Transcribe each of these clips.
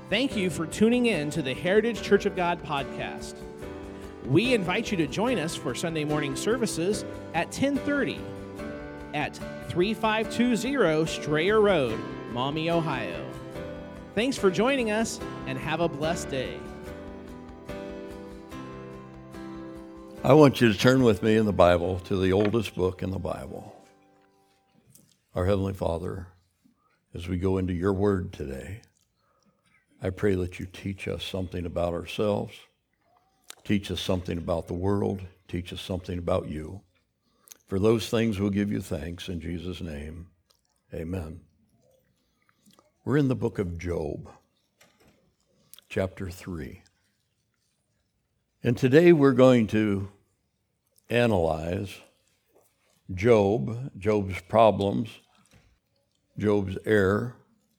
Thank you for tuning in to the Heritage Church of God podcast. We invite you to join us for Sunday morning services at 10:30 at 3520 Strayer Road, Maumee, Ohio. Thanks for joining us and have a blessed day. I want you to turn with me in the Bible to the oldest book in the Bible. Our Heavenly Father, as we go into your word today, I pray that you teach us something about ourselves, teach us something about the world, teach us something about you. For those things we'll give you thanks in Jesus' name. Amen. We're in the book of Job, chapter 3. And today we're going to analyze Job's problems, Job's error,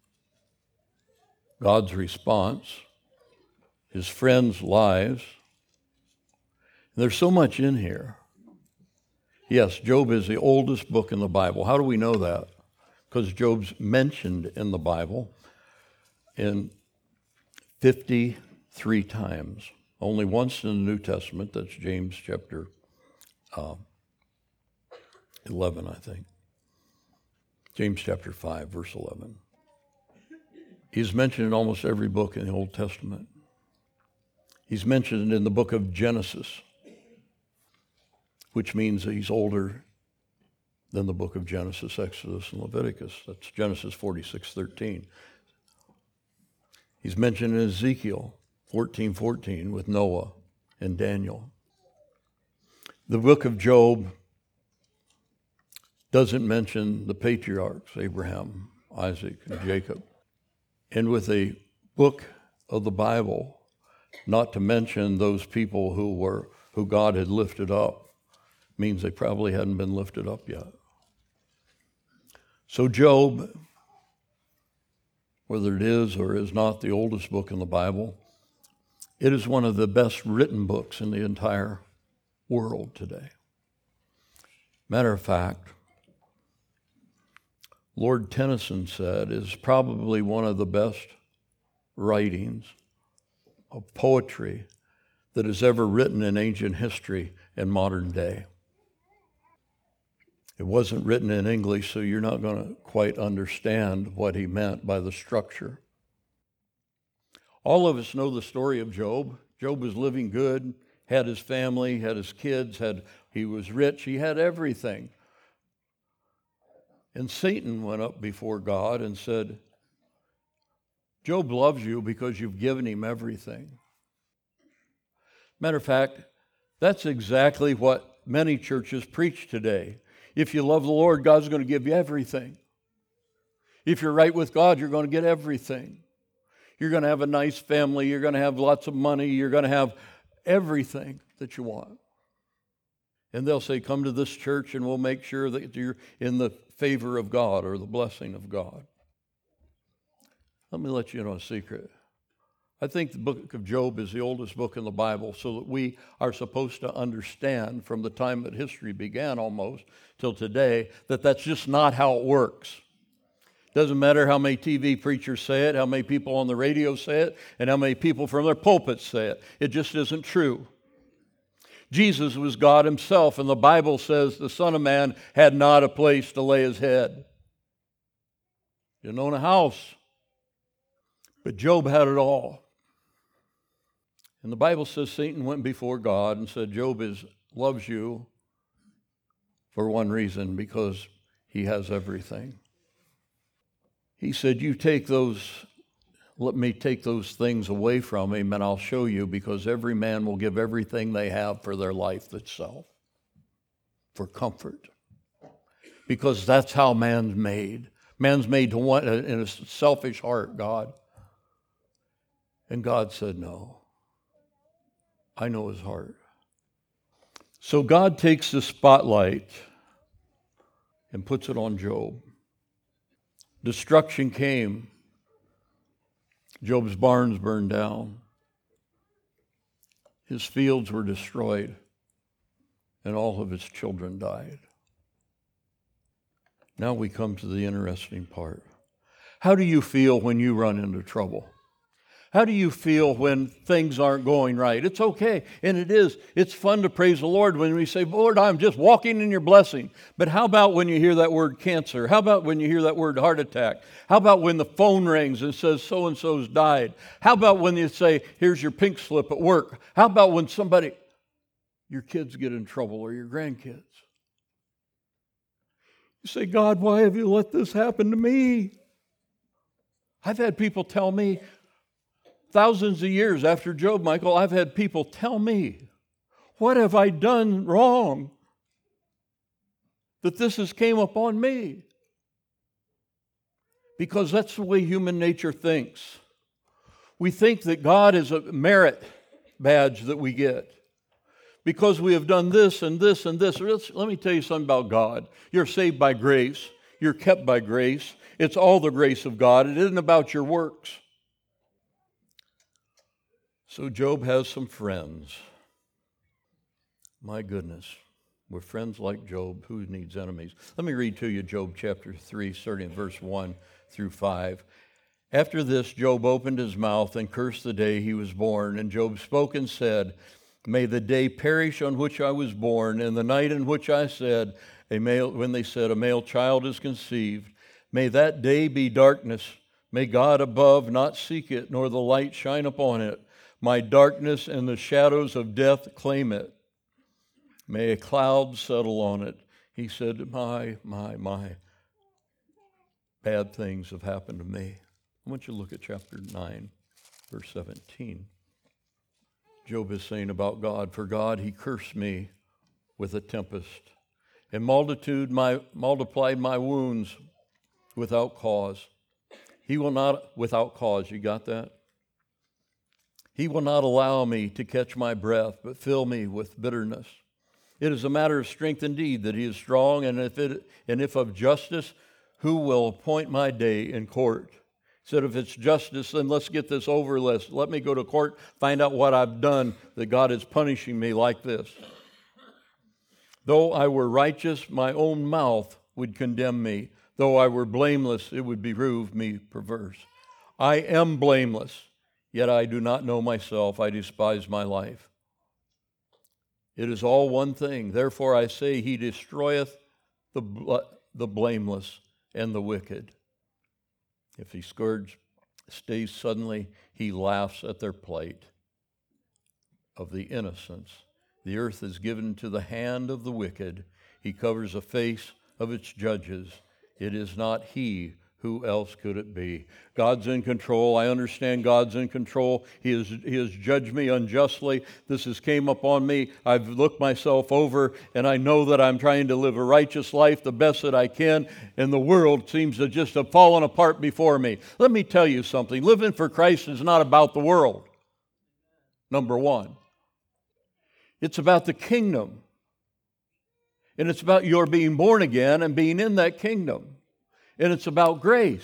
God's response, his friends' lives. There's so much in here. Yes, Job is the oldest book in the Bible. How do we know that? Because Job's mentioned in the Bible in 53 times. Only once in the New Testament. That's James chapter 11, I think. James chapter 5, verse 11. He's mentioned in almost every book in the Old Testament. He's mentioned in the book of Genesis, which means that he's older than the book of Genesis, Exodus, and Leviticus. That's Genesis 46:13. He's mentioned in Ezekiel 14:14 with Noah and Daniel. The book of Job doesn't mention the patriarchs, Abraham, Isaac, and Jacob. And with a book of the Bible, not to mention those people who God had lifted up, means they probably hadn't been lifted up yet. So Job, whether it is or is not the oldest book in the Bible, it is one of the best written books in the entire world today. Matter of fact, Lord Tennyson said is probably one of the best writings of poetry that is ever written in ancient history and modern day. It wasn't written in English, so you're not going to quite understand what he meant by the structure. All of us know the story of Job. Job was living good, had his family, had his kids, he was rich, he had everything. And Satan went up before God and said, Job loves you because you've given him everything. Matter of fact, that's exactly what many churches preach today. If you love the Lord, God's going to give you everything. If you're right with God, you're going to get everything. You're going to have a nice family. You're going to have lots of money. You're going to have everything that you want. And they'll say, come to this church and we'll make sure that you're in the favor of God or the blessing of God. Let me let you know a secret. I think the book of Job is the oldest book in the Bible, so that we are supposed to understand from the time that history began almost till today that that's just not how it works. Doesn't matter how many TV preachers say it, how many people on the radio say it, and how many people from their pulpits say it. It just isn't true. Jesus was God himself, and the Bible says the Son of Man had not a place to lay his head. He didn't own a house, but Job had it all. And the Bible says Satan went before God and said, Job loves you for one reason, because he has everything. He said, let me take those things away from him, and I'll show you, because every man will give everything they have for their life itself, for comfort. Because that's how man's made. Man's made to want, in a selfish heart, God. And God said, no. I know his heart. So God takes the spotlight and puts it on Job. Destruction came. Job's barns burned down. His fields were destroyed, and all of his children died. Now we come to the interesting part. How do you feel when you run into trouble? How do you feel when things aren't going right? It's okay, and it is. It's fun to praise the Lord when we say, Lord, I'm just walking in your blessing. But how about when you hear that word cancer? How about when you hear that word heart attack? How about when the phone rings and says so-and-so's died? How about when you say, here's your pink slip at work? How about when your kids get in trouble or your grandkids? You say, God, why have you let this happen to me? I've had people tell me, thousands of years after Job, Michael, I've had people tell me, what have I done wrong that this has came upon me? Because that's the way human nature thinks. We think that God is a merit badge that we get because we have done this and this and this. Let me tell you something about God. You're saved by grace. You're kept by grace. It's all the grace of God. It isn't about your works. So Job has some friends. My goodness, with friends like Job, who needs enemies? Let me read to you Job chapter 3, starting in verse 1 through 5. After this, Job opened his mouth and cursed the day he was born. And Job spoke and said, may the day perish on which I was born, and the night in which I said, when they said, a male child is conceived. May that day be darkness. May God above not seek it, nor the light shine upon it. My darkness and the shadows of death claim it. May a cloud settle on it. He said, my bad things have happened to me. I want you to look at chapter 9, verse 17. Job is saying about God, for God, he cursed me with a tempest, and multiplied my wounds without cause. He will not, without cause, you got that? He will not allow me to catch my breath, but fill me with bitterness. It is a matter of strength indeed that he is strong, and if of justice, who will appoint my day in court? He said, if it's justice, then let's get this over. Let me go to court, find out what I've done, that God is punishing me like this. Though I were righteous, my own mouth would condemn me. Though I were blameless, it would prove me perverse. I am blameless. Yet I do not know myself, I despise my life. It is all one thing. Therefore I say, he destroyeth the blameless and the wicked. If he scourge stays suddenly, he laughs at their plight of the innocents. The earth is given to the hand of the wicked. He covers the face of its judges. It is not he. Who else could it be? God's in control. I understand God's in control. He has judged me unjustly. This has came upon me. I've looked myself over, and I know that I'm trying to live a righteous life the best that I can, and the world seems to just have fallen apart before me. Let me tell you something. Living for Christ is not about the world, number one. It's about the kingdom. And it's about your being born again and being in that kingdom. And it's about grace.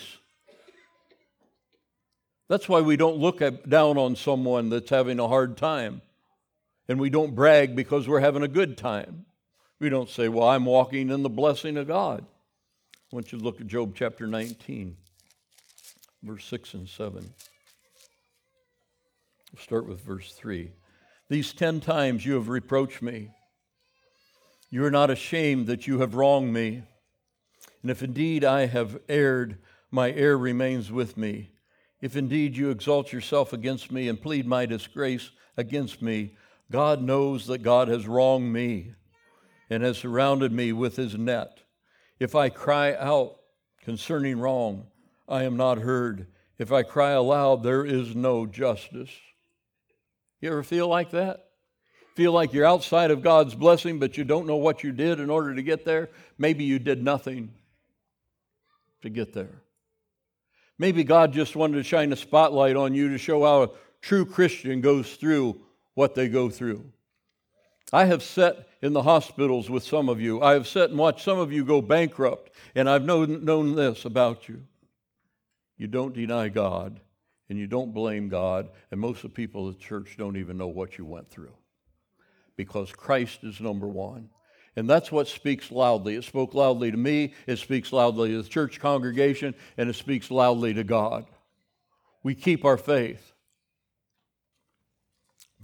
That's why we don't look down on someone that's having a hard time. And we don't brag because we're having a good time. We don't say, well, I'm walking in the blessing of God. I want you to look at Job chapter 19, verse 6 and 7. We'll start with verse 3. These 10 times you have reproached me. You are not ashamed that you have wronged me. And if indeed I have erred, my error remains with me. If indeed you exalt yourself against me and plead my disgrace against me, God knows that God has wronged me and has surrounded me with his net. If I cry out concerning wrong, I am not heard. If I cry aloud, there is no justice. You ever feel like that? Feel like you're outside of God's blessing, but you don't know what you did in order to get there? Maybe you did nothing to get there. Maybe God just wanted to shine a spotlight on you to show how a true Christian goes through what they go through. I have sat in the hospitals with some of you. I have sat and watched some of you go bankrupt, and I've known this about you. You don't deny God, and you don't blame God, and most of the people at church don't even know what you went through. Because Christ is number one. And that's what speaks loudly. It spoke loudly to me, it speaks loudly to the church congregation, and it speaks loudly to God. We keep our faith.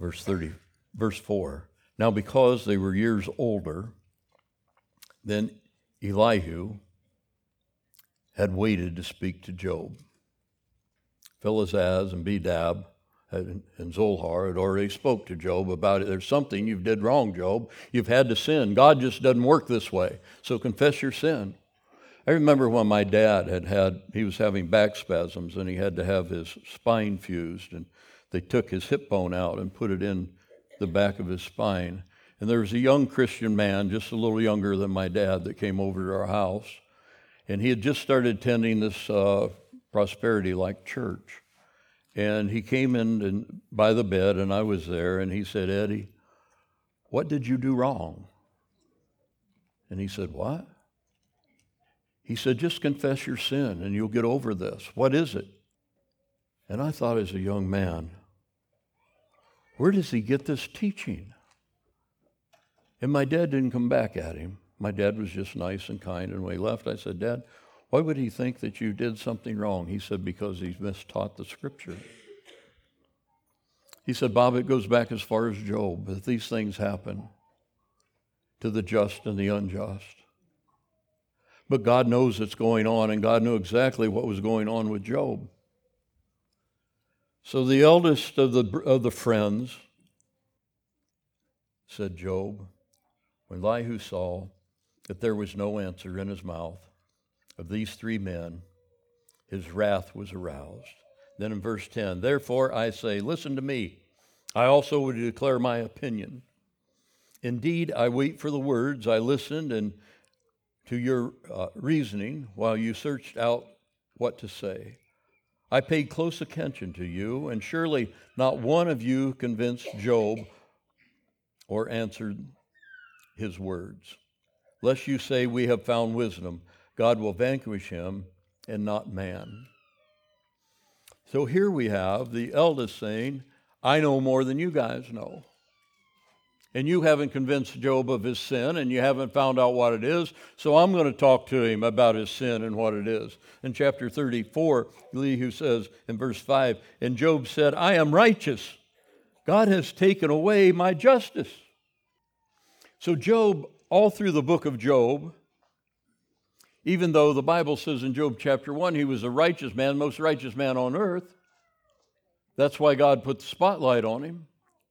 verse 4. Now because they were years older, then Elihu had waited to speak to Job. Philazaz and Bedab and Zohar had already spoke to Job about it. There's something you did wrong, Job. You've had to sin. God just doesn't work this way. So confess your sin. I remember when my dad he was having back spasms and he had to have his spine fused, and they took his hip bone out and put it in the back of his spine. And there was a young Christian man, just a little younger than my dad, that came over to our house. And he had just started attending this Prosperity Like church. And he came in by the bed, and I was there, and he said, Eddie, what did you do wrong? And he said, what? He said, just confess your sin, and you'll get over this. What is it? And I thought as a young man, where does he get this teaching? And my dad didn't come back at him. My dad was just nice and kind, and when he left, I said, Dad, why would he think that you did something wrong? He said, because he's mistaught the Scripture. He said, Bob, it goes back as far as Job, that these things happen to the just and the unjust. But God knows what's going on, and God knew exactly what was going on with Job. So the eldest of the friends said, Job, when Elihu saw that there was no answer in his mouth of these three men, his wrath was aroused. Then in verse 10, therefore I say, listen to me. I also would declare my opinion. Indeed, I wait for the words. I listened and to your reasoning while you searched out what to say. I paid close attention to you, and surely not one of you convinced Job or answered his words. Lest you say, we have found wisdom. God will vanquish him and not man. So here we have the eldest saying, I know more than you guys know. And you haven't convinced Job of his sin, and you haven't found out what it is, so I'm going to talk to him about his sin and what it is. In chapter 34, Elihu says in verse 5, and Job said, I am righteous. God has taken away my justice. So Job, all through the book of Job, even though the Bible says in Job chapter 1, he was a righteous man, most righteous man on earth, that's why God put the spotlight on him.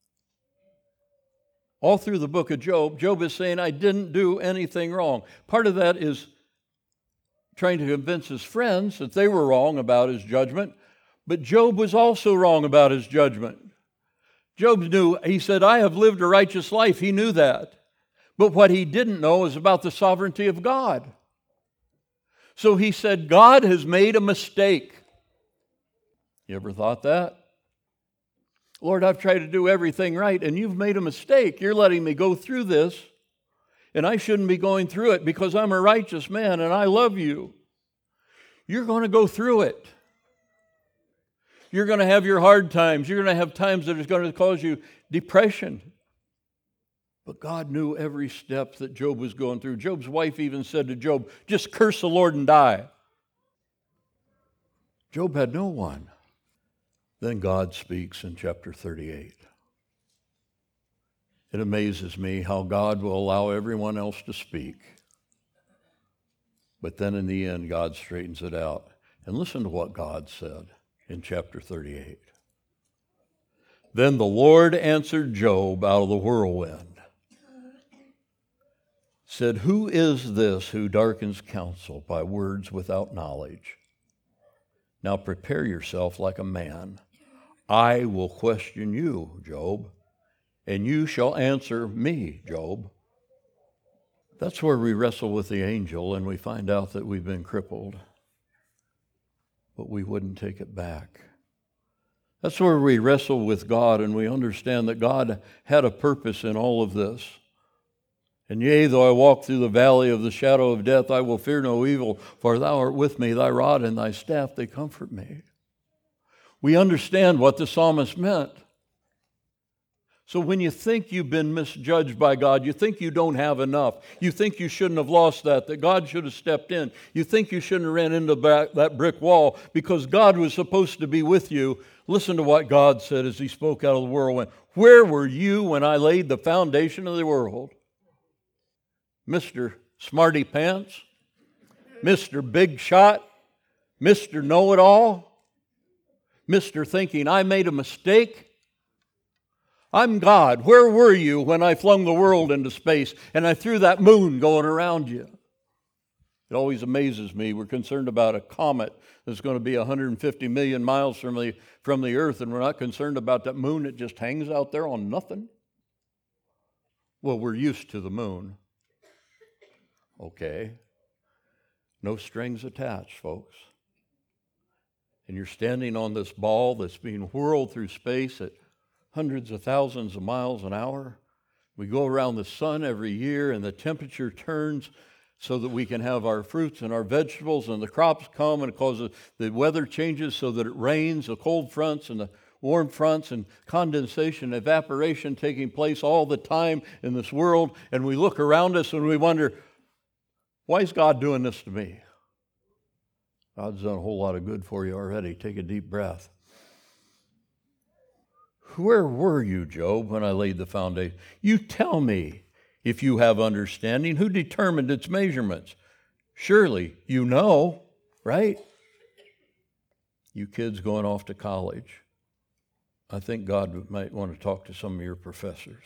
All through the book of Job, Job is saying, I didn't do anything wrong. Part of that is trying to convince his friends that they were wrong about his judgment, but Job was also wrong about his judgment. Job knew, he said, I have lived a righteous life. He knew that. But what he didn't know is about the sovereignty of God. So he said, God has made a mistake. You ever thought that? Lord, I've tried to do everything right, and you've made a mistake. You're letting me go through this, and I shouldn't be going through it because I'm a righteous man and I love you. You're going to go through it. You're going to have your hard times. You're going to have times that it's going to cause you depression. But God knew every step that Job was going through. Job's wife even said to Job, just curse the Lord and die. Job had no one. Then God speaks in chapter 38. It amazes me how God will allow everyone else to speak. But then in the end, God straightens it out. And listen to what God said in chapter 38. Then the Lord answered Job out of the whirlwind, said, who is this who darkens counsel by words without knowledge? Now prepare yourself like a man. I will question you, Job, and you shall answer me, Job. That's where we wrestle with the angel and we find out that we've been crippled, but we wouldn't take it back. That's where we wrestle with God and we understand that God had a purpose in all of this. And yea, though I walk through the valley of the shadow of death, I will fear no evil, for thou art with me, thy rod and thy staff, they comfort me. We understand what the psalmist meant. So when you think you've been misjudged by God, you think you don't have enough, you think you shouldn't have lost that God should have stepped in, you think you shouldn't have ran into that brick wall because God was supposed to be with you, listen to what God said as he spoke out of the whirlwind. Where were you when I laid the foundation of the world? Mr. Smarty Pants, Mr. Big Shot, Mr. Know-it-all, Mr. Thinking I made a mistake. I'm God. Where were you when I flung the world into space and I threw that moon going around you? It always amazes me. We're concerned about a comet that's going to be 150 million miles from the Earth, and we're not concerned about that moon that just hangs out there on nothing. Well, we're used to the moon. Okay. No strings attached, folks. And you're standing on this ball that's being whirled through space at hundreds of thousands of miles an hour. We go around the sun every year, and the temperature turns so that we can have our fruits and our vegetables, and the crops come, and it causes the weather changes so that it rains, the cold fronts and the warm fronts, and condensation, evaporation taking place all the time in this world. And we look around us and we wonder, why is God doing this to me? God's done a whole lot of good for you already. Take a deep breath. Where were you, Job, when I laid the foundation? You tell me if you have understanding. Who determined its measurements? Surely you know, right? You kids going off to college, I think God might want to talk to some of your professors.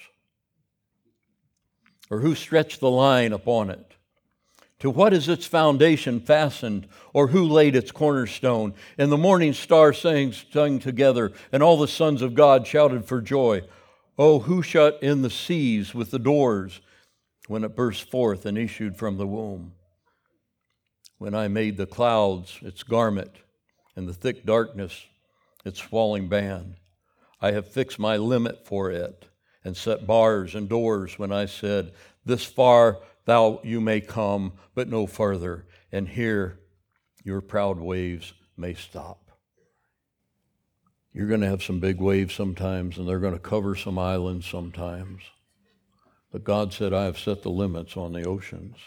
Or who stretched the line upon it? To what is its foundation fastened, or who laid its cornerstone? And the morning star sung together, and all the sons of God shouted for joy. Oh, who shut in the seas with the doors when it burst forth and issued from the womb? When I made the clouds its garment, and the thick darkness its falling band, I have fixed my limit for it, and set bars and doors when I said, this far you may come, but no farther, and here your proud waves may stop. You're going to have some big waves sometimes, and they're going to cover some islands sometimes. But God said, I have set the limits on the oceans.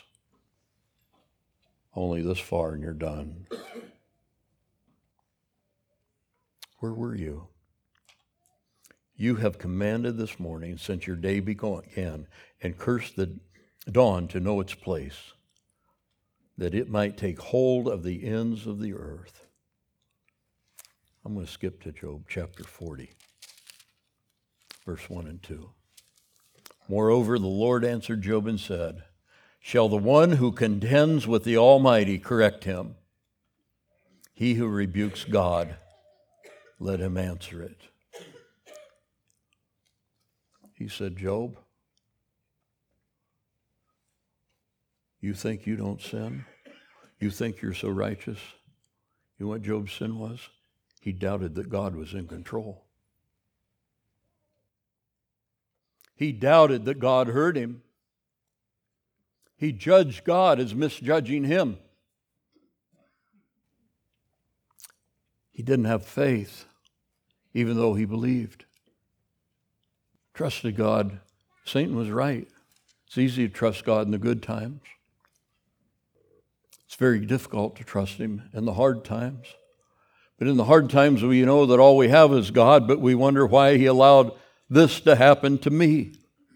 Only this far and you're done. Where were you? You have commanded this morning since your day began, and cursed the dawn to know its place, that it might take hold of the ends of the earth. I'm going to skip to Job chapter 40, verse 1 and 2. Moreover, the Lord answered Job and said, shall the one who contends with the Almighty correct him? He who rebukes God, let him answer it. He said, Job, you think you don't sin? You think you're so righteous? You know what Job's sin was? He doubted that God was in control. He doubted that God heard him. He judged God as misjudging him. He didn't have faith, even though he believed. Trusted God. Satan was right. It's easy to trust God in the good times. It's very difficult to trust him in the hard times. But in the hard times, we know that all we have is God, but we wonder why he allowed this to happen to me.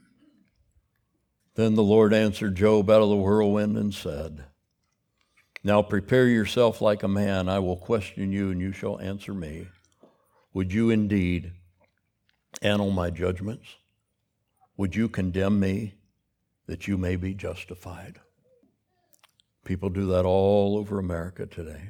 Then the Lord answered Job out of the whirlwind and said, now prepare yourself like a man. I will question you, and you shall answer me. Would you indeed annul my judgments? Would you condemn me that you may be justified? People do that all over America today.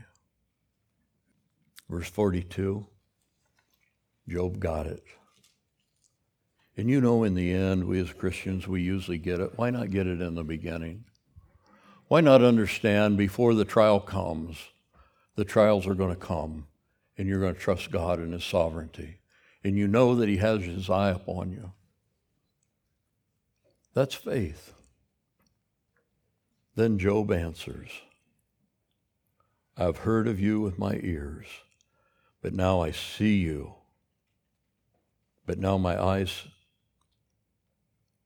Verse 42, Job got it. And you know, in the end, we as Christians, we usually get it. Why not get it in the beginning? Why not understand before the trial comes, the trials are going to come, and you're going to trust God in his sovereignty. And you know that he has his eye upon you. That's faith. Then Job answers, I've heard of you with my ears, but now I see you. But now my eyes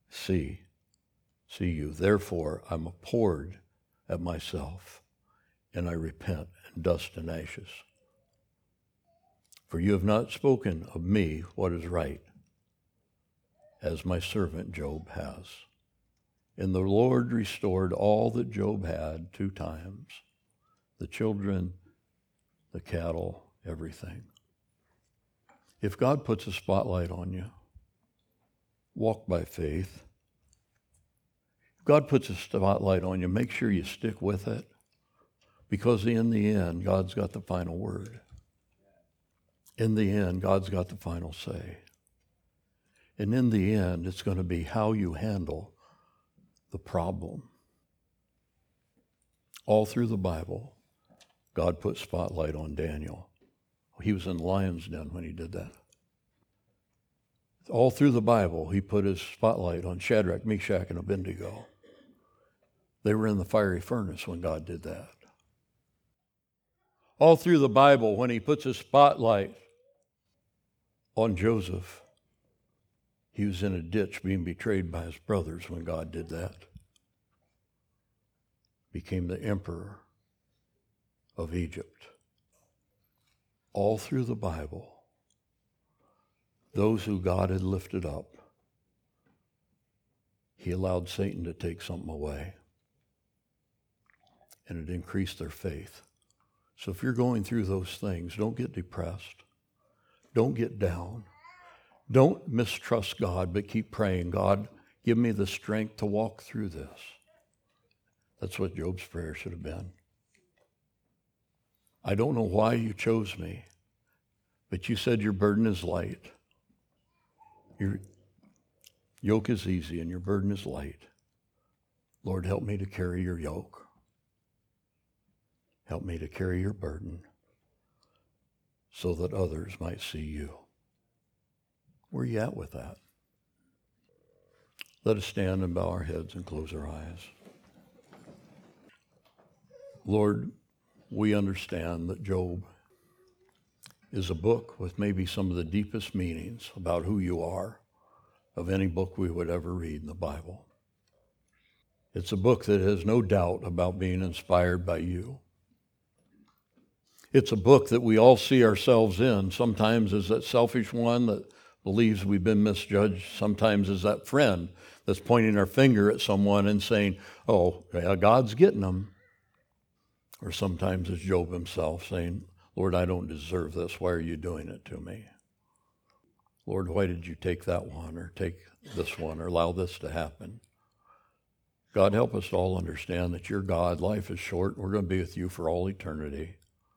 see you. Therefore, I'm abhorred at myself, and I repent in dust and ashes. For you have not spoken of me what is right, as my servant Job has. And the Lord restored all that Job had 2 times, the children, the cattle, everything. If God puts a spotlight on you, walk by faith. If God puts a spotlight on you, make sure you stick with it, because in the end, God's got the final word. In the end, God's got the final say. And in the end, it's going to be how you handle the problem. All through the Bible, God put spotlight on Daniel. He was in the lion's den when he did that. All through the Bible, he put his spotlight on Shadrach, Meshach, and Abednego. They were in the fiery furnace when God did that. All through the Bible, when he puts his spotlight on Joseph, he was in a ditch being betrayed by his brothers when God did that. Became the emperor of Egypt. All through the Bible, those who God had lifted up, he allowed Satan to take something away. And it increased their faith. So if you're going through those things, don't get depressed. Don't get down. Don't mistrust God, but keep praying, God, give me the strength to walk through this. That's what Job's prayer should have been. I don't know why you chose me, but you said your burden is light. Your yoke is easy and your burden is light. Lord, help me to carry your yoke. Help me to carry your burden so that others might see you. Where are you at with that? Let us stand and bow our heads and close our eyes. Lord, we understand that Job is a book with maybe some of the deepest meanings about who you are of any book we would ever read in the Bible. It's a book that has no doubt about being inspired by you. It's a book that we all see ourselves in, sometimes as that selfish one that believes we've been misjudged, sometimes as that friend that's pointing our finger at someone and saying, oh, yeah, God's getting them. Or sometimes as Job himself saying, Lord, I don't deserve this. Why are you doing it to me? Lord, why did you take that one or take this one or allow this to happen? God, help us to all understand that you're God. Life is short. We're going to be with you for all eternity.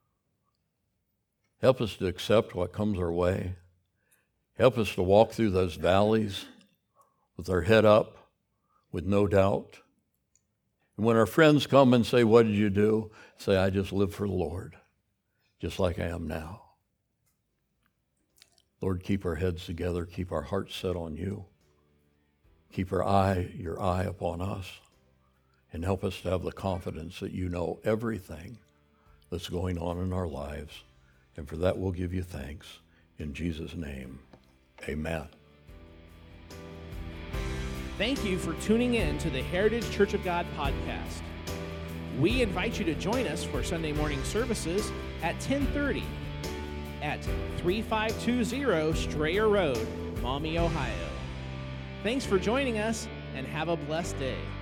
Help us to accept what comes our way. Help us to walk through those valleys with our head up, with no doubt. And when our friends come and say, what did you do? Say, I just live for the Lord, just like I am now. Lord, keep our heads together. Keep our hearts set on you. Keep your eye upon us. And help us to have the confidence that you know everything that's going on in our lives. And for that, we'll give you thanks. In Jesus' name, amen. Thank you for tuning in to the Heritage Church of God podcast. We invite you to join us for Sunday morning services at 10:30 at 3520 Strayer Road, Maumee, Ohio. Thanks for joining us, and have a blessed day.